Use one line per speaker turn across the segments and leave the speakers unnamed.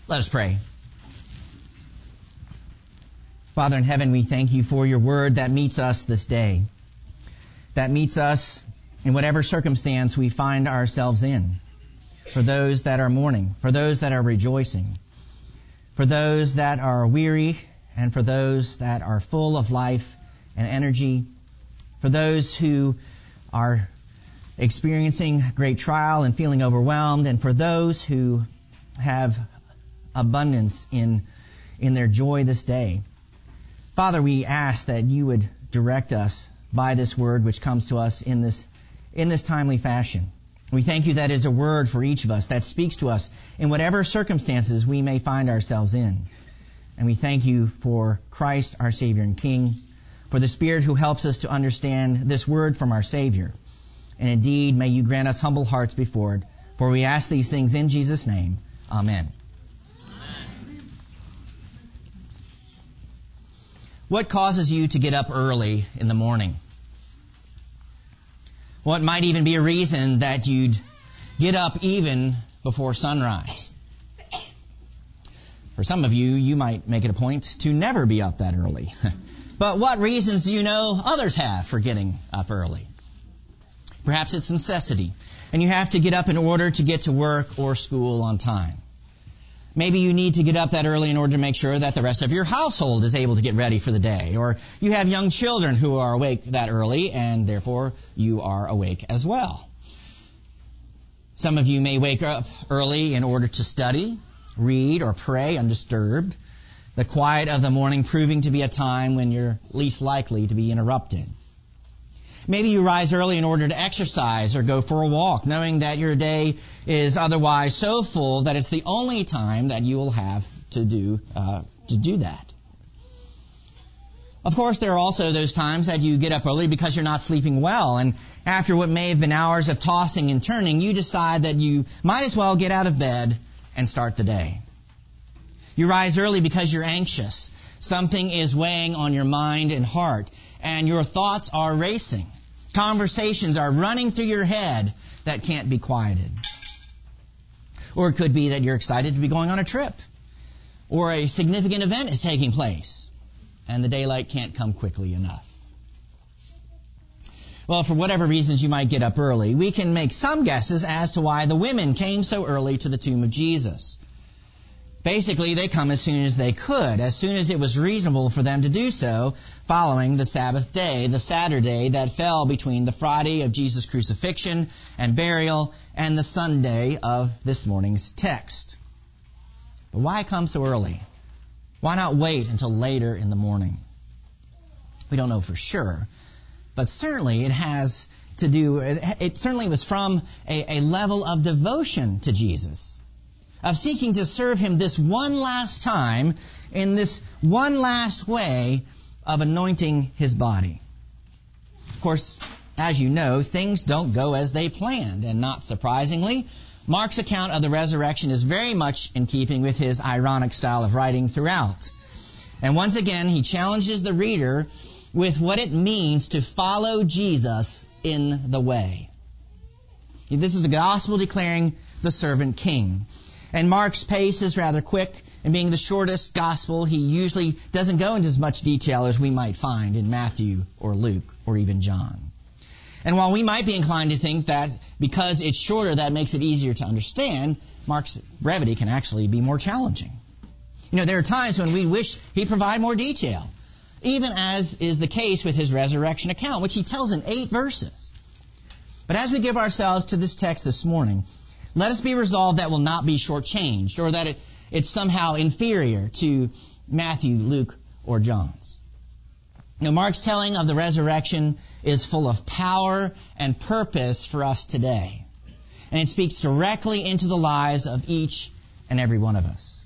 Let us pray. Father in heaven, we thank you for your word that meets us this day, that meets us in whatever circumstance we find ourselves in, for those that are mourning, for those that are rejoicing, for those that are weary, and for those that are full of life and energy, for those who are experiencing great trial and feeling overwhelmed, and for those who have abundance in their joy this day. Father, we ask that you would direct us by this word which comes to us in this timely fashion. We thank you that is a word for each of us that speaks to us in whatever circumstances we may find ourselves in. And we thank you for Christ, our Savior and King, for the Spirit who helps us to understand this word from our Savior. And indeed, may you grant us humble hearts before it, for we ask these things in Jesus' name. Amen. What causes you to get up early in the morning? What might even be a reason that you'd get up even before sunrise? For some of you, you might make it a point to never be up that early. But what reasons do you know others have for getting up early? Perhaps it's necessity, and you have to get up in order to get to work or school on time. Maybe you need to get up that early in order to make sure that the rest of your household is able to get ready for the day. Or you have young children who are awake that early, and therefore you are awake as well. Some of you may wake up early in order to study, read, or pray undisturbed, the quiet of the morning proving to be a time when you're least likely to be interrupted. Maybe you rise early in order to exercise or go for a walk, knowing that your day is otherwise so full that it's the only time that you will have to do that. Of course, there are also those times that you get up early because you're not sleeping well, and after what may have been hours of tossing and turning, you decide that you might as well get out of bed and start the day. You rise early because you're anxious. Something is weighing on your mind and heart, and your thoughts are racing. Conversations are running through your head that can't be quieted. Or it could be that you're excited to be going on a trip, or a significant event is taking place, and the daylight can't come quickly enough. Well, for whatever reasons you might get up early, we can make some guesses as to why the women came so early to the tomb of Jesus. Basically, they come as soon as they could, as soon as it was reasonable for them to do so, following the Sabbath day, the Saturday that fell between the Friday of Jesus' crucifixion and burial and the Sunday of this morning's text. But why come so early? Why not wait until later in the morning? We don't know for sure, but certainly it certainly was from a level of devotion to Jesus, of seeking to serve him this one last time in this one last way of anointing his body. Of course, as you know, things don't go as they planned, and not surprisingly, Mark's account of the resurrection is very much in keeping with his ironic style of writing throughout. And once again, he challenges the reader with what it means to follow Jesus in the way. This is the gospel declaring the servant king. And Mark's pace is rather quick, and being the shortest gospel, he usually doesn't go into as much detail as we might find in Matthew or Luke or even John. And while we might be inclined to think that because it's shorter that makes it easier to understand, Mark's brevity can actually be more challenging. There are times when we wish he'd provide more detail, even as is the case with his resurrection account, which he tells in 8 verses. But as we give ourselves to this text this morning, let us be resolved that will not be shortchanged, or that it's somehow inferior to Matthew, Luke, or John's. Mark's telling of the resurrection is full of power and purpose for us today. And it speaks directly into the lives of each and every one of us.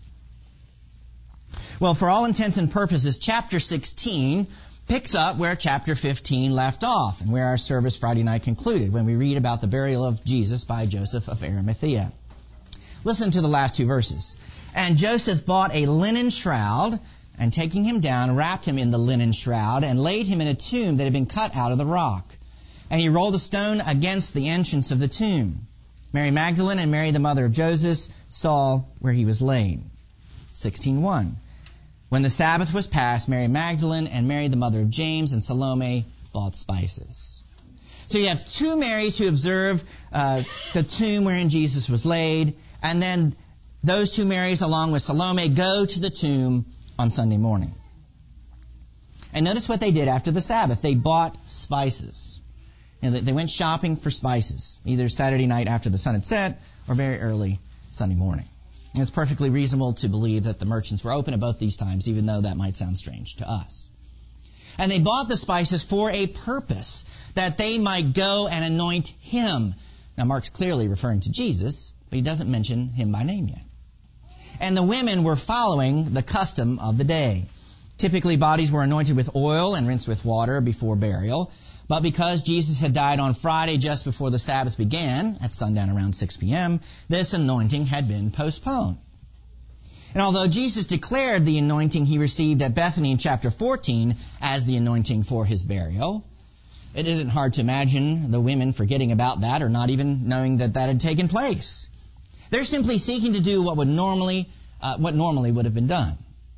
Well, for all intents and purposes, chapter 16 picks up where chapter 15 left off, and where our service Friday night concluded, when we read about the burial of Jesus by Joseph of Arimathea. Listen to the last 2 verses. And Joseph bought a linen shroud, and taking him down, wrapped him in the linen shroud, and laid him in a tomb that had been cut out of the rock. And he rolled a stone against the entrance of the tomb. Mary Magdalene and Mary the mother of Joseph saw where he was laid. 16:1. When the Sabbath was past, Mary Magdalene and Mary the mother of James and Salome bought spices. So you have two Marys who observe the tomb wherein Jesus was laid, and then those two Marys, along with Salome, go to the tomb on Sunday morning. And notice what they did after the Sabbath. They bought spices. They went shopping for spices, either Saturday night after the sun had set or very early Sunday morning. And it's perfectly reasonable to believe that the merchants were open at both these times, even though that might sound strange to us. And they bought the spices for a purpose, that they might go and anoint him. Now, Mark's clearly referring to Jesus, but he doesn't mention him by name yet. And the women were following the custom of the day. Typically, bodies were anointed with oil and rinsed with water before burial. But because Jesus had died on Friday just before the Sabbath began, at sundown around 6 p.m., this anointing had been postponed. And although Jesus declared the anointing he received at Bethany in chapter 14 as the anointing for his burial, it isn't hard to imagine the women forgetting about that or not even knowing that that had taken place. They're simply seeking to do what normally would have been done.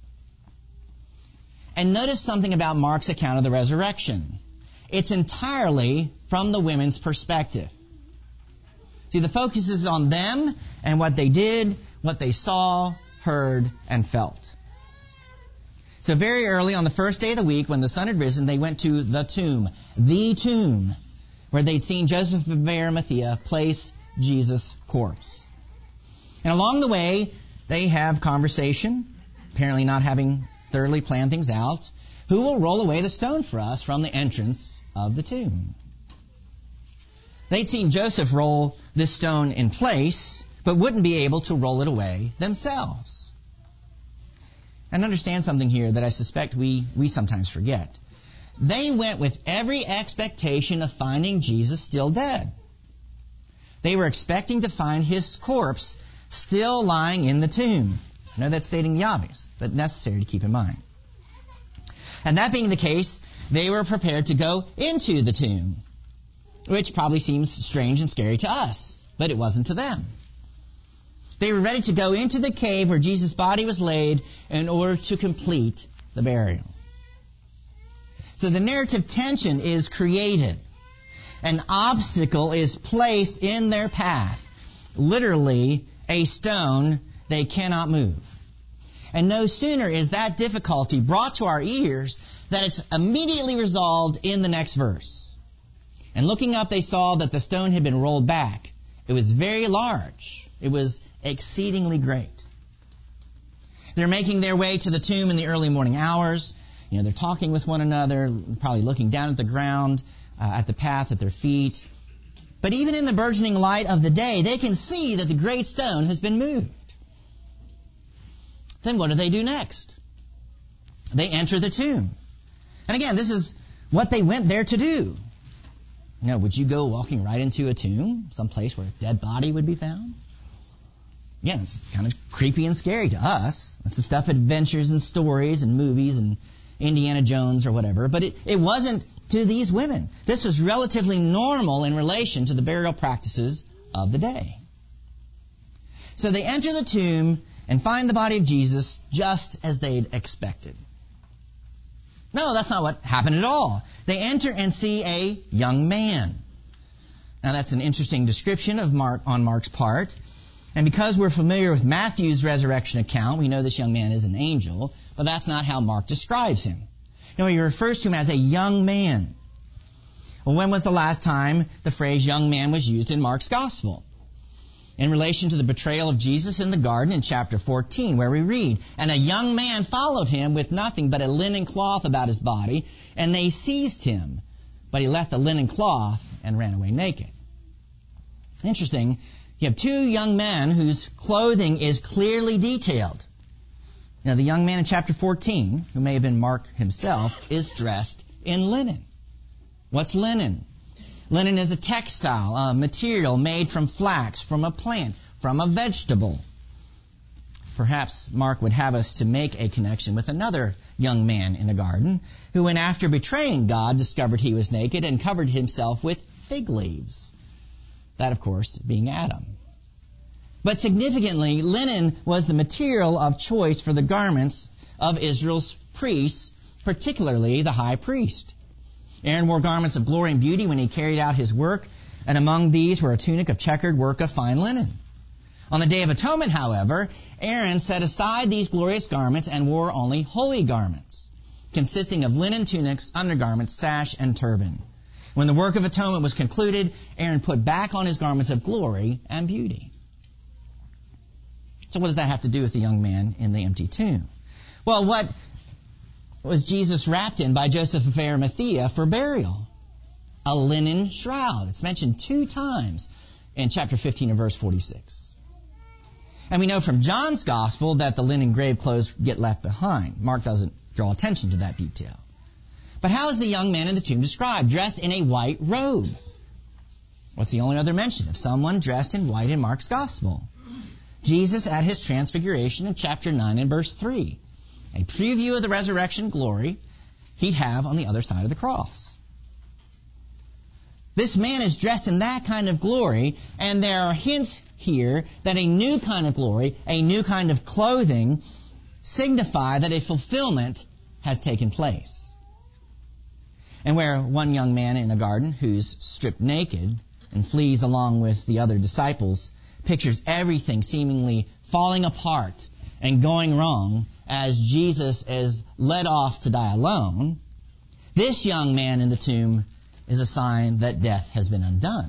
And notice something about Mark's account of the resurrection. It's entirely from the women's perspective. See, the focus is on them and what they did, what they saw, heard, and felt. So very early on the first day of the week, when the sun had risen, they went to the tomb, where they'd seen Joseph of Arimathea place Jesus' corpse. And along the way, they have conversation, apparently not having thoroughly planned things out. Who will roll away the stone for us from the entrance of the tomb? They'd seen Joseph roll this stone in place, but wouldn't be able to roll it away themselves. And understand something here that I suspect we sometimes forget. They went with every expectation of finding Jesus still dead. They were expecting to find his corpse still lying in the tomb. I know that's stating the obvious, but necessary to keep in mind. And that being the case, they were prepared to go into the tomb, which probably seems strange and scary to us, but it wasn't to them. They were ready to go into the cave where Jesus' body was laid in order to complete the burial. So the narrative tension is created. An obstacle is placed in their path. Literally, a stone they cannot move. And no sooner is that difficulty brought to our ears than it's immediately resolved in the next verse. And looking up, they saw that the stone had been rolled back. It was very large. It was exceedingly great. They're making their way to the tomb in the early morning hours. They're talking with one another, probably looking down at the ground, at the path at their feet. But even in the burgeoning light of the day, they can see that the great stone has been moved. Then what do they do next? They enter the tomb. And again, this is what they went there to do. Would you go walking right into a tomb, someplace where a dead body would be found? Again, it's kind of creepy and scary to us. That's the stuff adventures and stories and movies and Indiana Jones or whatever. But it wasn't to these women. This was relatively normal in relation to the burial practices of the day. So they enter the tomb and find the body of Jesus just as they'd expected. No, that's not what happened at all. They enter and see a young man. Now that's an interesting description of on Mark's part. And because we're familiar with Matthew's resurrection account, we know this young man is an angel, but that's not how Mark describes him. He refers to him as a young man. Well, when was the last time the phrase young man was used in Mark's gospel? In relation to the betrayal of Jesus in the garden in chapter 14, where we read, "And a young man followed him with nothing but a linen cloth about his body, and they seized him, but he left the linen cloth and ran away naked." Interesting. You have two young men whose clothing is clearly detailed. The young man in chapter 14, who may have been Mark himself, is dressed in linen. What's linen? Linen is a textile, a material made from flax, from a plant, from a vegetable. Perhaps Mark would have us to make a connection with another young man in a garden who, when after betraying God, discovered he was naked and covered himself with fig leaves. That, of course, being Adam. But significantly, linen was the material of choice for the garments of Israel's priests, particularly the high priest. Aaron wore garments of glory and beauty when he carried out his work, and among these were a tunic of checkered work of fine linen. On the Day of Atonement, however, Aaron set aside these glorious garments and wore only holy garments, consisting of linen tunics, undergarments, sash, and turban. When the work of atonement was concluded, Aaron put back on his garments of glory and beauty. So what does that have to do with the young man in the empty tomb? Well, what was Jesus wrapped in by Joseph of Arimathea for burial? A linen shroud. It's mentioned 2 times in chapter 15 and verse 46. And we know from John's gospel that the linen grave clothes get left behind. Mark doesn't draw attention to that detail. But how is the young man in the tomb described? Dressed in a white robe. What's the only other mention of someone dressed in white in Mark's gospel? Jesus at his transfiguration in chapter 9 and verse 3. A preview of the resurrection glory he'd have on the other side of the cross. This man is dressed in that kind of glory, and there are hints here that a new kind of glory, a new kind of clothing, signify that a fulfillment has taken place. And where one young man in a garden who's stripped naked and flees along with the other disciples pictures everything seemingly falling apart and going wrong as Jesus is led off to die alone, this young man in the tomb is a sign that death has been undone.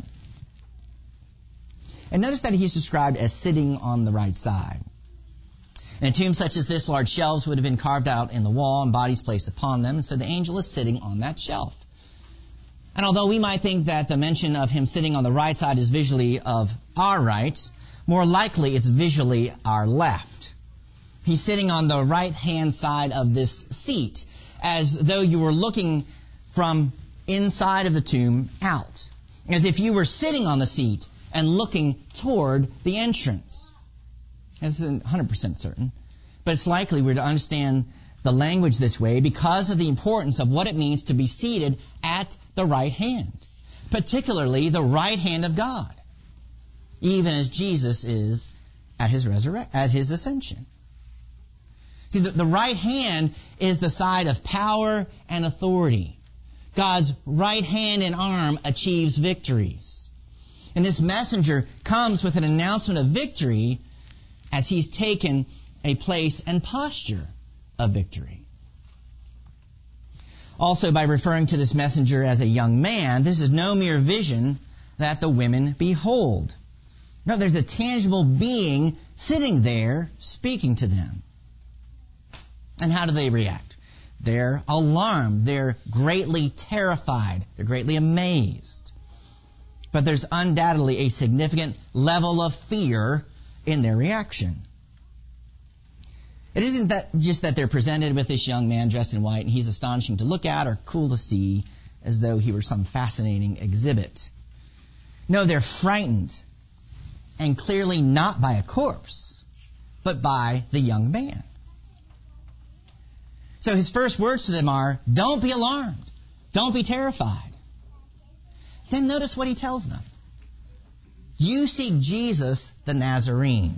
And notice that he's described as sitting on the right side. In a tomb such as this, large shelves would have been carved out in the wall and bodies placed upon them, and so the angel is sitting on that shelf. And although we might think that the mention of him sitting on the right side is visually of our right, more likely it's visually our left. He's sitting on the right-hand side of this seat, as though you were looking from inside of the tomb out, as if you were sitting on the seat and looking toward the entrance. This isn't 100% certain, but it's likely we're to understand the language this way because of the importance of what it means to be seated at the right hand, particularly the right hand of God, even as Jesus is at his ascension. See, the right hand is the side of power and authority. God's right hand and arm achieves victories. And this messenger comes with an announcement of victory as he's taken a place and posture of victory. Also, by referring to this messenger as a young man, this is no mere vision that the women behold. No, there's a tangible being sitting there speaking to them. And how do they react? They're alarmed. They're greatly terrified. They're greatly amazed. But there's undoubtedly a significant level of fear in their reaction. It isn't just that they're presented with this young man dressed in white and he's astonishing to look at or cool to see as though he were some fascinating exhibit. No, they're frightened, and clearly not by a corpse, but by the young man. So his first words to them are, don't be alarmed. Don't be terrified. Then notice what he tells them. You seek Jesus the Nazarene.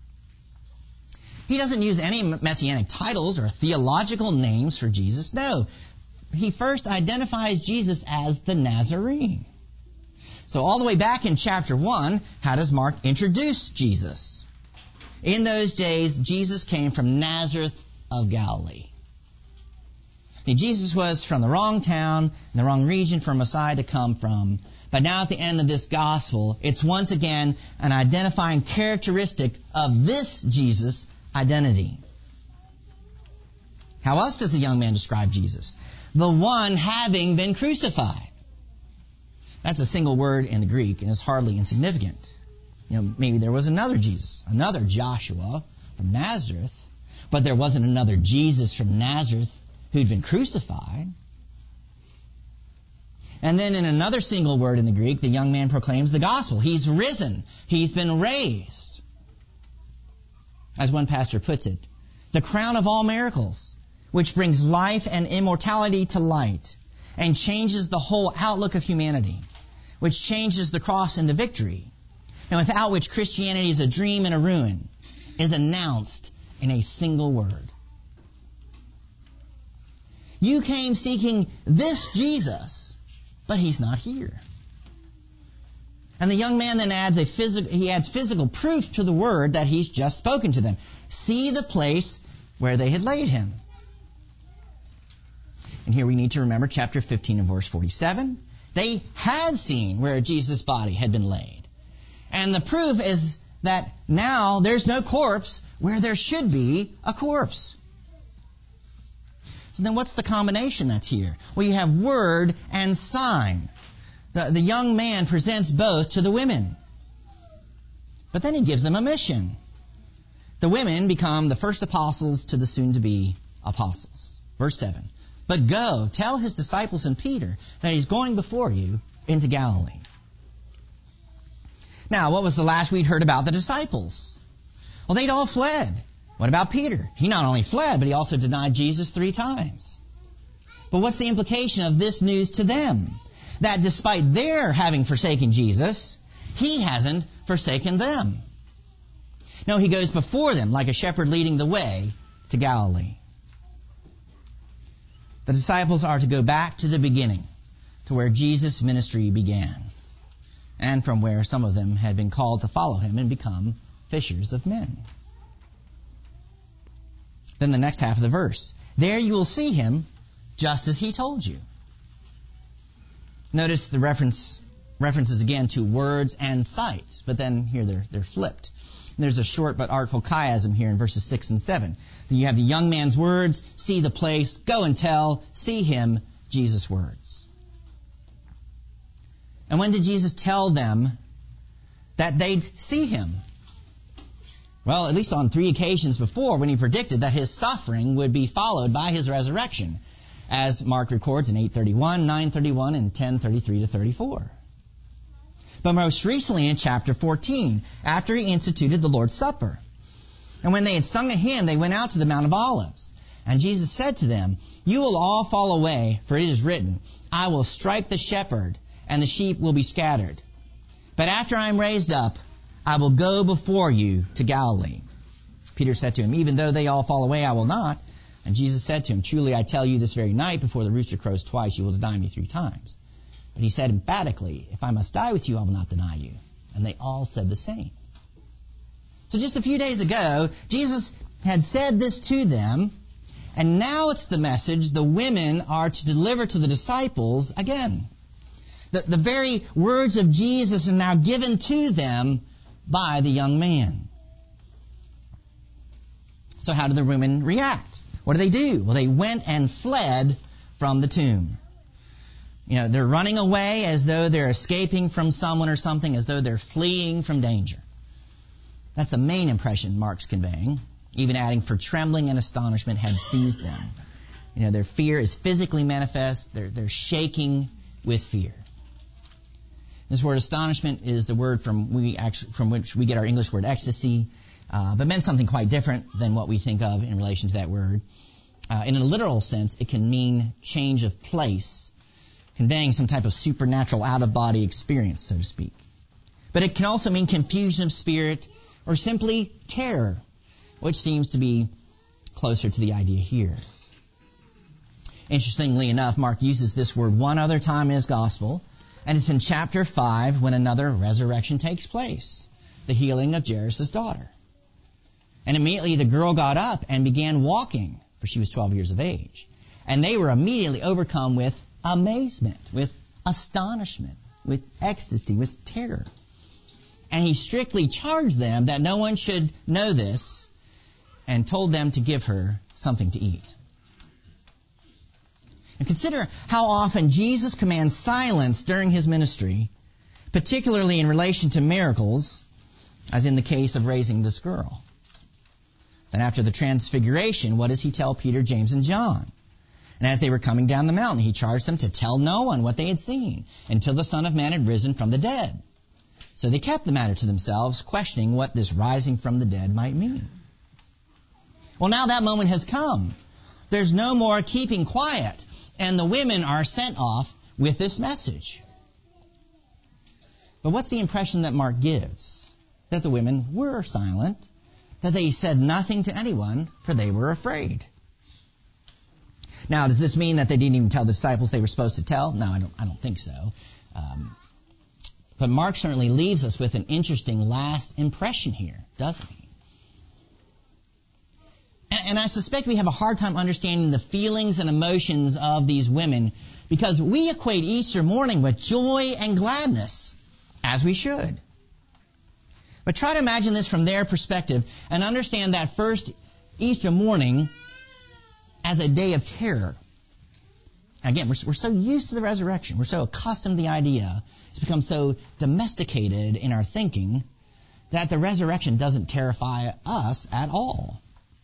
He doesn't use any messianic titles or theological names for Jesus. No. He first identifies Jesus as the Nazarene. So all the way back in chapter 1, how does Mark introduce Jesus? In those days, Jesus came from Nazareth of Galilee. And Jesus was from the wrong town, the wrong region for Messiah to come from. But now at the end of this gospel, it's once again an identifying characteristic of this Jesus' identity. How else does the young man describe Jesus? The one having been crucified. That's a single word in the Greek and is hardly insignificant. Maybe there was another Jesus, another Joshua from Nazareth, but there wasn't another Jesus from Nazareth who'd been crucified. And then in another single word in the Greek, the young man proclaims the gospel. He's risen. He's been raised. As one pastor puts it, the crown of all miracles, which brings life and immortality to light and changes the whole outlook of humanity, which changes the cross into victory. and without which Christianity is a dream and a ruin, is announced in a single word. You came seeking this Jesus, but he's not here. And the young man then adds physical proof to the word that he's just spoken to them. See the place where they had laid him. And here we need to remember chapter 15 and verse 47. They had seen where Jesus' body had been laid. And the proof is that now there's no corpse where there should be a corpse. So then what's the combination that's here? Well, you have word and sign. The young man presents both to the women. But then he gives them a mission. The women become the first apostles to the soon-to-be apostles. Verse 7. But go, tell his disciples and Peter that he's going before you into Galilee. Now, what was the last we'd heard about the disciples? Well, they'd all fled. What about Peter? He not only fled, but he also denied Jesus 3 times. But what's the implication of this news to them? That despite their having forsaken Jesus, he hasn't forsaken them. No, he goes before them like a shepherd leading the way to Galilee. The disciples are to go back to the beginning, to where Jesus' ministry began, and from where some of them had been called to follow him and become fishers of men. Then the next half of the verse. There you will see him just as he told you. Notice the references again to words and sight, but then here they're flipped. And there's a short but artful chiasm here in verses 6 and 7. You have the young man's words, see the place, go and tell, see him, Jesus' words. And when did Jesus tell them that they'd see him? Well, at least on 3 occasions before, when he predicted that his suffering would be followed by his resurrection, as Mark records in 8:31, 9:31, and 10:33 to 34. But most recently in chapter 14, after he instituted the Lord's Supper. And when they had sung a hymn, they went out to the Mount of Olives. And Jesus said to them, you will all fall away, for it is written, I will strike the shepherd, and the sheep will be scattered. But after I am raised up, I will go before you to Galilee. Peter said to him, even though they all fall away, I will not. And Jesus said to him, truly I tell you, this very night before the rooster crows twice, you will deny me 3 times. But he said emphatically, if I must die with you, I will not deny you. And they all said the same. So just a few days ago, Jesus had said this to them, and now it's the message the women are to deliver to the disciples again. The very words of Jesus are now given to them by the young man. So how did the women react? What do they do? Well, they went and fled from the tomb. They're running away as though they're escaping from someone or something, as though they're fleeing from danger. That's the main impression Mark's conveying, even adding, for trembling and astonishment had seized them. Their fear is physically manifest. They're shaking with fear. This word astonishment is the word from which we get our English word ecstasy, but meant something quite different than what we think of in relation to that word. In a literal sense, it can mean change of place, conveying some type of supernatural out-of-body experience, so to speak. But it can also mean confusion of spirit or simply terror, which seems to be closer to the idea here. Interestingly enough, Mark uses this word one other time in his gospel, and it's in chapter 5 when another resurrection takes place, the healing of Jairus' daughter. And immediately the girl got up and began walking, for she was 12 years of age. And they were immediately overcome with amazement, with astonishment, with ecstasy, with terror. And he strictly charged them that no one should know this, and told them to give her something to eat. And consider how often Jesus commands silence during his ministry, particularly in relation to miracles, as in the case of raising this girl. Then after the transfiguration, what does he tell Peter, James, and John? And as they were coming down the mountain, he charged them to tell no one what they had seen until the Son of Man had risen from the dead. So they kept the matter to themselves, questioning what this rising from the dead might mean. Well, now that moment has come. There's no more keeping quiet, and the women are sent off with this message. But what's the impression that Mark gives? That the women were silent, that they said nothing to anyone, for they were afraid. Now, does this mean that they didn't even tell the disciples they were supposed to tell? No, I don't think so. But Mark certainly leaves us with an interesting last impression here, doesn't he? And I suspect we have a hard time understanding the feelings and emotions of these women because we equate Easter morning with joy and gladness, as we should. But try to imagine this from their perspective and understand that first Easter morning as a day of terror. Again, we're so used to the resurrection. We're so accustomed to the idea. It's become so domesticated in our thinking that the resurrection doesn't terrify us at all.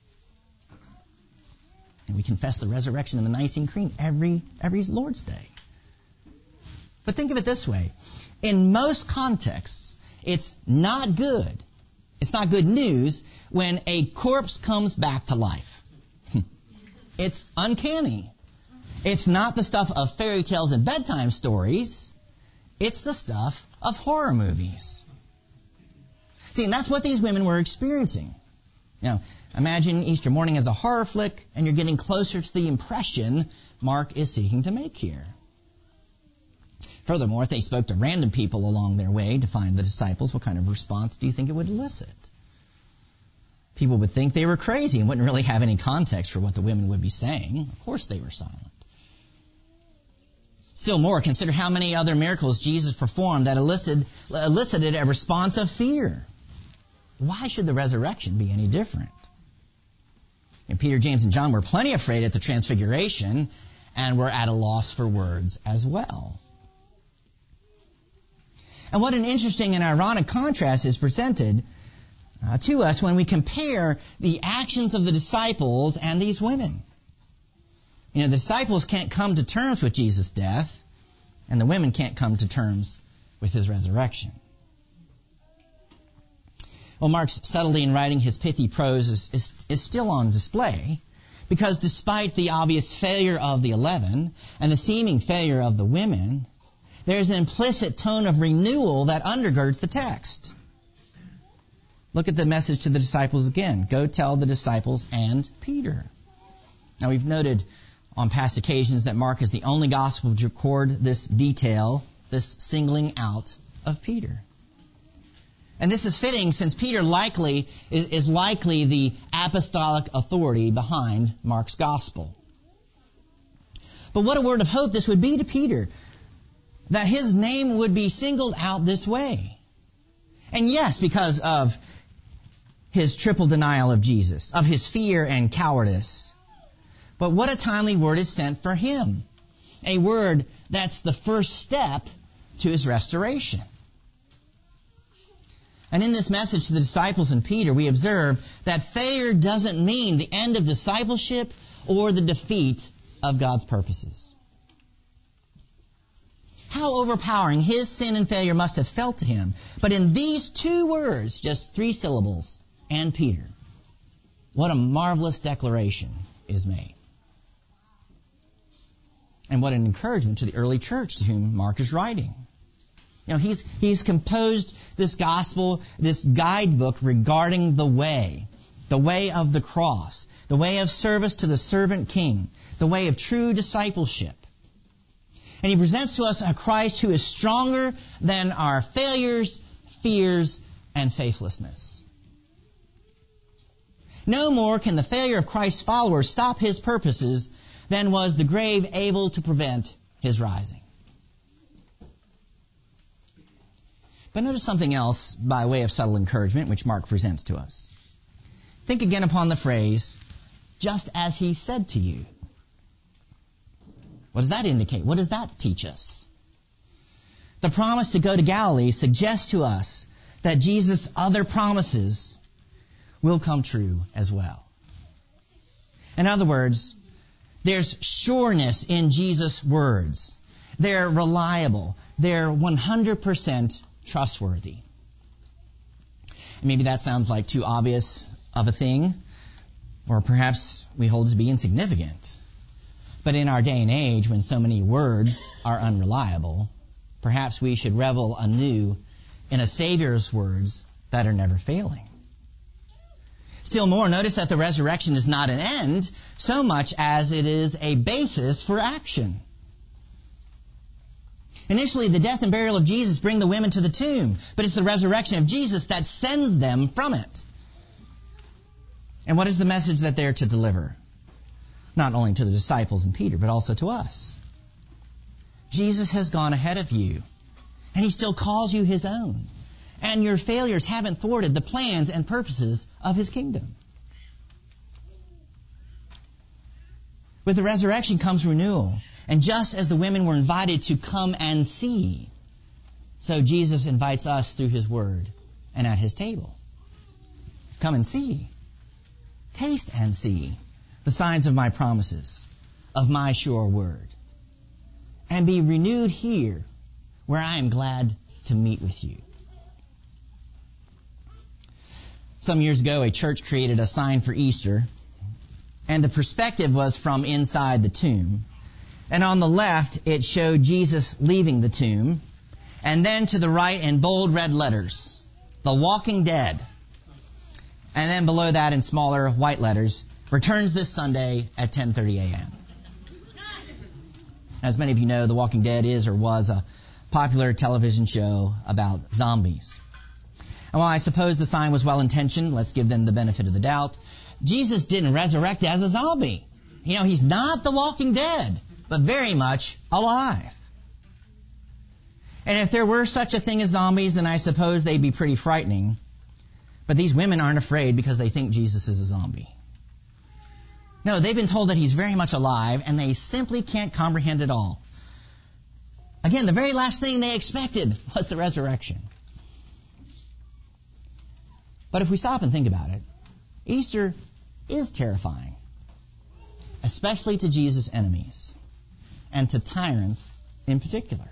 And we confess the resurrection in the Nicene Creed every Lord's Day. But think of it this way. In most contexts, it's not good. It's not good news when a corpse comes back to life. It's uncanny. It's not the stuff of fairy tales and bedtime stories. It's the stuff of horror movies. See, and that's what these women were experiencing. Now, imagine Easter morning as a horror flick, and you're getting closer to the impression Mark is seeking to make here. Furthermore, if they spoke to random people along their way to find the disciples, what kind of response do you think it would elicit? People would think they were crazy and wouldn't really have any context for what the women would be saying. Of course they were silent. Still more, consider how many other miracles Jesus performed that elicited a response of fear. Why should the resurrection be any different? And Peter, James, and John were plenty afraid at the transfiguration and were at a loss for words as well. And what an interesting and ironic contrast is presented to us when we compare the actions of the disciples and these women. You know, the disciples can't come to terms with Jesus' death, and the women can't come to terms with his resurrection. Well, Mark's subtlety in writing his pithy prose is still on display, because despite the obvious failure of the 11 and the seeming failure of the women, there's an implicit tone of renewal that undergirds the text. Look at the message to the disciples again. Go tell the disciples and Peter. Now, we've noted on past occasions that Mark is the only gospel to record this detail, this singling out of Peter. And this is fitting since Peter is likely the apostolic authority behind Mark's gospel. But what a word of hope this would be to Peter, that his name would be singled out this way. And yes, because of his triple denial of Jesus, of his fear and cowardice. But what a timely word is sent for him. A word that's the first step to his restoration. And in this message to the disciples and Peter, we observe that failure doesn't mean the end of discipleship or the defeat of God's purposes. How overpowering his sin and failure must have felt to him. But in these two words, just 3 syllables, and Peter, what a marvelous declaration is made. And what an encouragement to the early church to whom Mark is writing. You know, he's composed this gospel, this guidebook regarding the way of the cross, the way of service to the servant king, the way of true discipleship. And he presents to us a Christ who is stronger than our failures, fears, and faithlessness. No more can the failure of Christ's followers stop his purposes than was the grave able to prevent his rising. But notice something else by way of subtle encouragement which Mark presents to us. Think again upon the phrase, just as he said to you. What does that indicate? What does that teach us? The promise to go to Galilee suggests to us that Jesus' other promises will come true as well. In other words, there's sureness in Jesus' words. They're reliable. They're 100% trustworthy. And maybe that sounds like too obvious of a thing, or perhaps we hold it to be insignificant. But in our day and age, when so many words are unreliable, perhaps we should revel anew in a Savior's words that are never failing. Still more, notice that the resurrection is not an end so much as it is a basis for action. Initially, the death and burial of Jesus bring the women to the tomb, but it's the resurrection of Jesus that sends them from it. And what is the message that they're to deliver? Not only to the disciples and Peter, but also to us. Jesus has gone ahead of you, and He still calls you His own. And your failures haven't thwarted the plans and purposes of His kingdom. With the resurrection comes renewal. And just as the women were invited to come and see, so Jesus invites us through His Word and at His table. Come and see. Taste and see the signs of my promises, of my sure word. And be renewed here, where I am glad to meet with you. Some years ago, a church created a sign for Easter, and the perspective was from inside the tomb. And on the left, it showed Jesus leaving the tomb, and then to the right in bold red letters, The Walking Dead. And then below that in smaller white letters, returns this Sunday at 10:30 a.m. As many of you know, The Walking Dead is or was a popular television show about zombies. And while I suppose the sign was well-intentioned, let's give them the benefit of the doubt, Jesus didn't resurrect as a zombie. You know, He's not the Walking Dead, but very much alive. And if there were such a thing as zombies, then I suppose they'd be pretty frightening. But these women aren't afraid because they think Jesus is a zombie. No, they've been told that He's very much alive, and they simply can't comprehend it all. Again, the very last thing they expected was the resurrection. But if we stop and think about it, Easter is terrifying, especially to Jesus' enemies, and to tyrants in particular.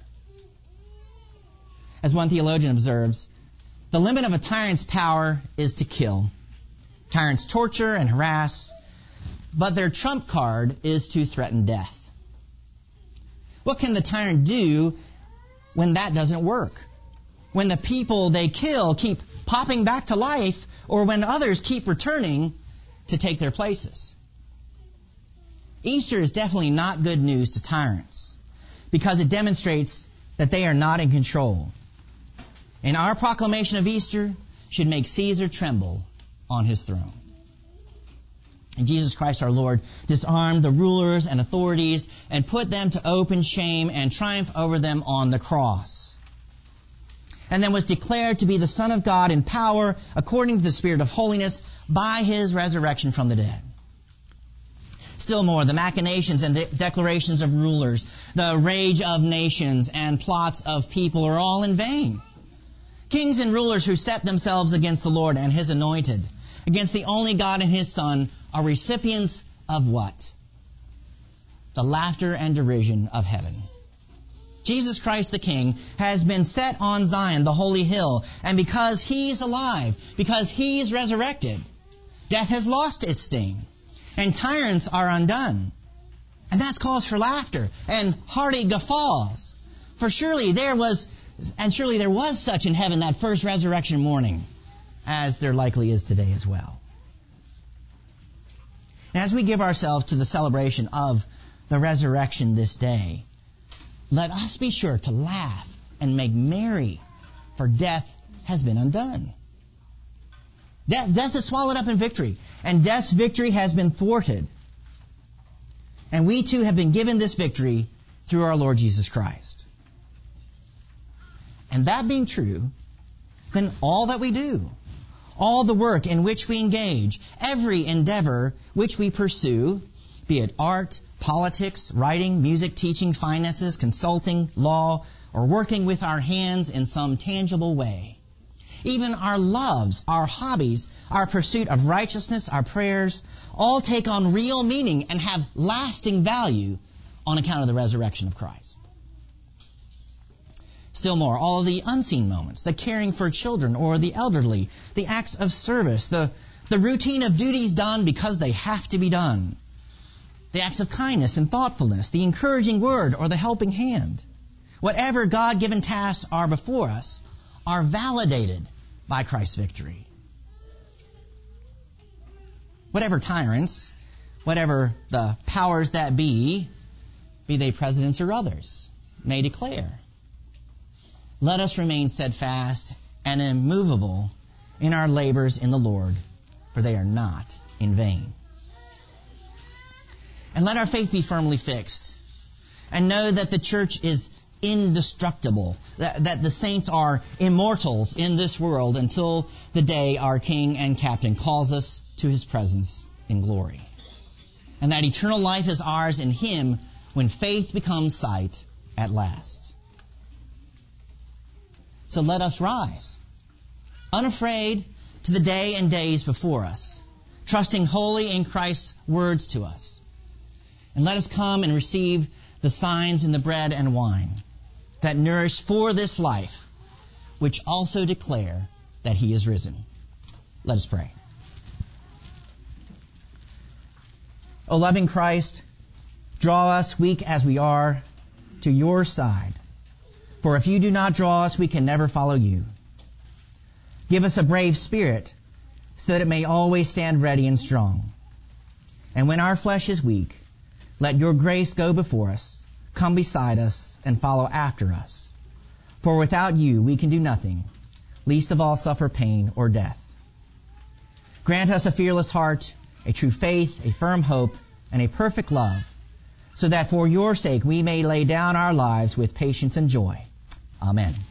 As one theologian observes, the limit of a tyrant's power is to kill. Tyrants torture and harass, but their trump card is to threaten death. What can the tyrant do when that doesn't work? When the people they kill keep popping back to life, or when others keep returning to take their places? Easter is definitely not good news to tyrants, because it demonstrates that they are not in control. And our proclamation of Easter should make Caesar tremble on his throne. And Jesus Christ our Lord disarmed the rulers and authorities and put them to open shame and triumph over them on the cross. And then was declared to be the Son of God in power according to the Spirit of holiness by His resurrection from the dead. Still more, the machinations and the declarations of rulers, the rage of nations and plots of people are all in vain. Kings and rulers who set themselves against the Lord and His anointed, against the only God and His Son, are recipients of what? The laughter and derision of heaven. Jesus Christ the King has been set on Zion, the holy hill, and because He's alive, because He's resurrected, death has lost its sting, and tyrants are undone. And that's cause for laughter and hearty guffaws. For surely there was such in heaven that first resurrection morning, as there likely is today as well. And as we give ourselves to the celebration of the resurrection this day, let us be sure to laugh and make merry, for death has been undone. Death is swallowed up in victory, and death's victory has been thwarted. And we too have been given this victory through our Lord Jesus Christ. And that being true, then all that we do, all the work in which we engage, every endeavor which we pursue, be it art, politics, writing, music, teaching, finances, consulting, law, or working with our hands in some tangible way. Even our loves, our hobbies, our pursuit of righteousness, our prayers, all take on real meaning and have lasting value on account of the resurrection of Christ. Still more, all of the unseen moments, the caring for children or the elderly, the acts of service, the routine of duties done because they have to be done, the acts of kindness and thoughtfulness, the encouraging word or the helping hand. Whatever God-given tasks are before us, are validated by Christ's victory. Whatever tyrants, whatever the powers that be they presidents or others, may declare, let us remain steadfast and immovable in our labors in the Lord, for they are not in vain. And let our faith be firmly fixed, and know that the church is indestructible, that the saints are immortals in this world until the day our King and Captain calls us to His presence in glory. And that eternal life is ours in Him when faith becomes sight at last. So let us rise, unafraid to the day and days before us, trusting wholly in Christ's words to us. And let us come and receive the signs in the bread and wine that nourish for this life, which also declare that He is risen. Let us pray. O loving Christ, draw us, weak as we are, to your side. For if you do not draw us, we can never follow you. Give us a brave spirit, so that it may always stand ready and strong. And when our flesh is weak, let your grace go before us, come beside us, and follow after us. For without you we can do nothing, least of all suffer pain or death. Grant us a fearless heart, a true faith, a firm hope, and a perfect love, so that for your sake we may lay down our lives with patience and joy. Amen.